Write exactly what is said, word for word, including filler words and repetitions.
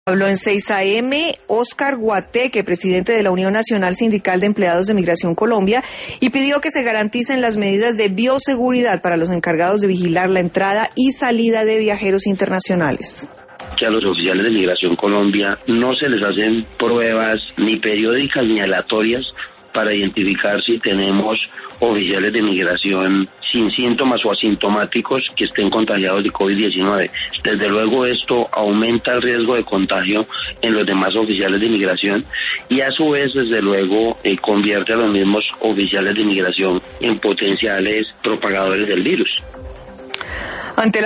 Habló en seis A M Óscar Guateque, presidente de la Unión Nacional Sindical de Empleados de Migración Colombia, y pidió que se garanticen las medidas de bioseguridad para los encargados de vigilar la entrada y salida de viajeros internacionales. Que a los oficiales de Migración Colombia no se les hacen pruebas ni periódicas ni aleatorias para identificar si tenemos oficiales de migración sin síntomas o asintomáticos que estén contagiados de COVID diecinueve. Desde luego esto aumenta el riesgo de contagio en los demás oficiales de migración y a su vez desde luego eh, convierte a los mismos oficiales de migración en potenciales propagadores del virus. Ante la